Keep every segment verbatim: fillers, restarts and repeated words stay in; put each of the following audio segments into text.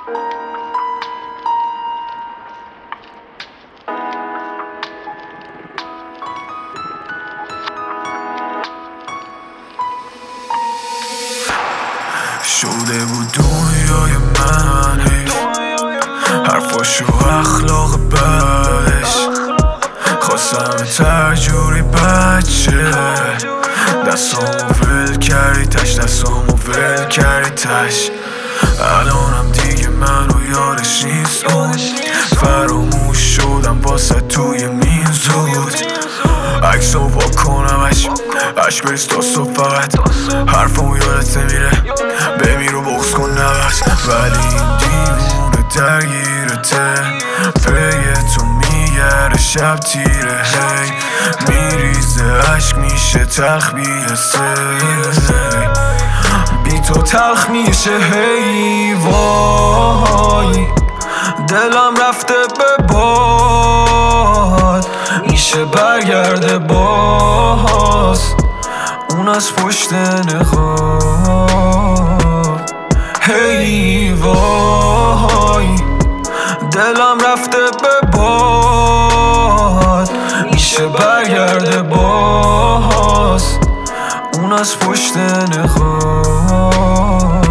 شده بود دنیای من حرفاش و اخلاق بدش خواستم ترجوری بچه دستامو ول کردی تش دستامو ول کردی تش الانم دیگه منو یادش نیست اون فراموش شدم واسه توی میزود عکسو با کنمش عشق بریز تا صبح فقط حرفمو یادت نمیره بمیر و بغض کن نبرد ولی این دیوونه درگیرته پی تو میگره شب تیره هی میریزه عشق میشه تلخ بیرسه بی تو تلخ میشه هی وای دلم رفته به باد میشه برگرده باز اون از پشت نقاب هی وای دلم رفته به باد میشه برگرده باز اون از پشت نقاب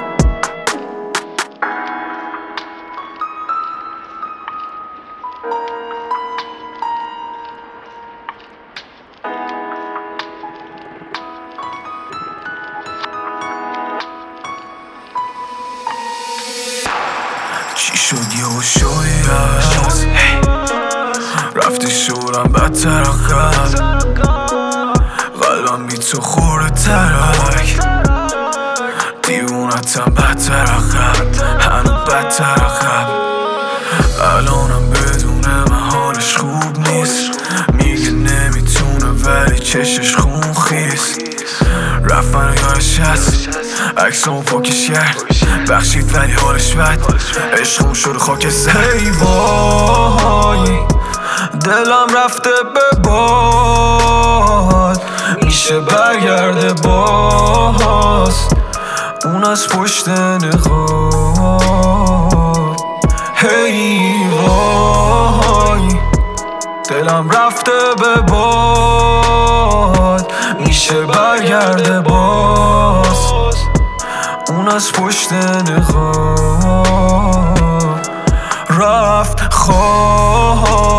چی شد یه شوی هست رفتی شورم بدتر عقب قلبم بی تو خورده ترک دیوونتم بدتر عقب هنو بدتر عقب الانم بدونه من حالش خوب نیست میگه نمیتونه ولی چشش خون خیست رفت منو یادش هست عکسامو پاکش کرد بخشید ولی حالش بد عشقمون شده خاکستر ای وای دلم رفته به باد میشه برگرده باز اون از پشت نقاب هی وای دلم رفته به باد میشه برگرده باز اون از پشت نقاب رفت خواه